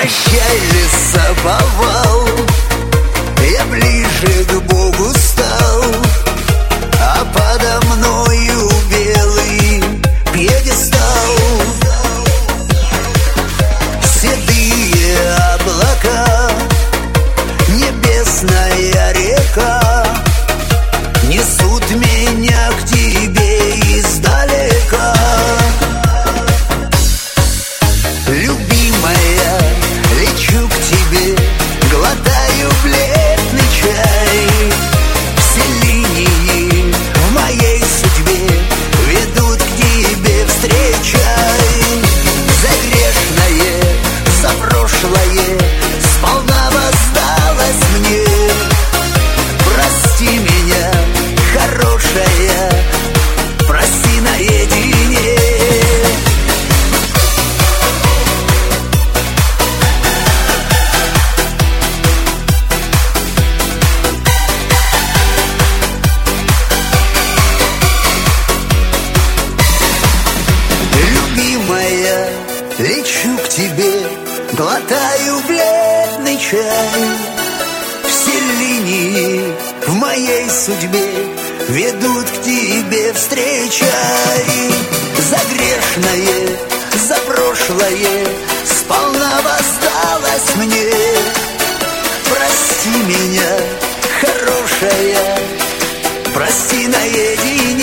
Прощай, лесоповал, я ближе к Богу стал, а подо мною белый пьедестал. Седые облака, небесная река несут меня к тебе издалека. Любимая, лечу к тебе, глотаю бледный чай. Все линии в моей судьбе ведут к тебе, встречай. За грешное, за прошлое сполна воздалась мне. Прости меня, хорошая, прости наедине. Любимая, лечу к тебе, глотаю бледный чай. Все линии в моей судьбе ведут к тебе, встречай. За грешное, за прошлое сполна воздалась мне. Прости меня, хорошая, прости наедине.